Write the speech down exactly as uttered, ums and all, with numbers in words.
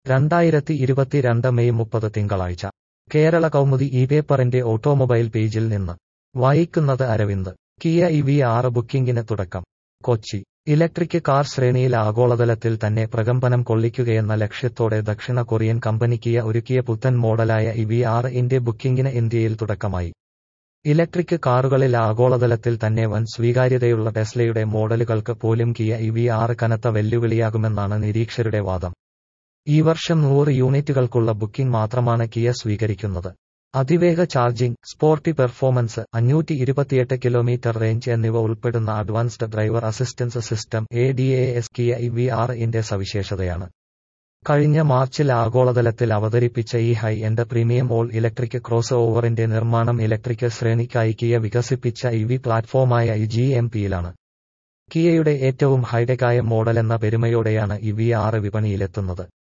രണ്ടായിരത്തി ഇരുപത്തിരണ്ട് മെയ് മുപ്പത് തിങ്കളാഴ്ച കേരള കൗമുദി ഈ പേപ്പറിന്റെ ഓട്ടോമൊബൈൽ പേജിൽ നിന്ന് വായിക്കുന്നത് അരവിന്ദ്. കിയ ഇ വി ആറ് ബുക്കിംഗിന് തുടക്കം. കൊച്ചി. ഇലക്ട്രിക് കാർ ശ്രേണിയിൽ ആഗോളതലത്തിൽ തന്നെ പ്രകമ്പനം കൊള്ളിക്കുകയെന്ന ലക്ഷ്യത്തോടെ ദക്ഷിണ കൊറിയൻ കമ്പനി കിയ ഒരുക്കിയ പുത്തൻ മോഡലായ ഇ വി ആറ് ഇന്റെ ബുക്കിംഗിന് ഇന്ത്യയിൽ തുടക്കമായി. ഇലക്ട്രിക് കാറുകളിൽ ആഗോളതലത്തിൽ തന്നെ വൻ സ്വീകാര്യതയുള്ള ടെസ്ലയുടെ മോഡലുകൾക്ക് പോലും കിയ ഇ വി ആറ് കനത്ത വെല്ലുവിളിയാകുമെന്നാണ് നിരീക്ഷകരുടെ വാദം. ഈ വർഷം നൂറ് യൂണിറ്റുകൾക്കുള്ള ബുക്കിംഗ് മാത്രമാണ് കിയ സ്വീകരിക്കുന്നത്. അതിവേഗ ചാർജിംഗ്, സ്പോർട്ടി പെർഫോമൻസ്, അഞ്ഞൂറ്റി ഇരുപത്തിയെട്ട് കിലോമീറ്റർ റേഞ്ച് എന്നിവ ഉൾപ്പെടുന്ന advanced driver assistance system A D A S Kia E V ആറ് ഇന്റെ സവിശേഷതയാണ്. കഴിഞ്ഞ മാർച്ചിൽ ആഗോളതലത്തിൽ അവതരിപ്പിച്ച ഈ high end premium all electric ക്രോസ് ഓവറിന്റെ നിർമ്മാണം ഇലക്ട്രിക് ശ്രേണിക്കായി കിയ വികസിപ്പിച്ച ഇ വി പ്ലാറ്റ്ഫോമായ ഇ ജി എം പിയിലാണ്. കിയയുടെ ഏറ്റവും ഹൈടെക്കായ മോഡലെന്ന പെരുമയോടെയാണ് ഇ വി ആറ് വിപണിയിലെത്തുന്നത്.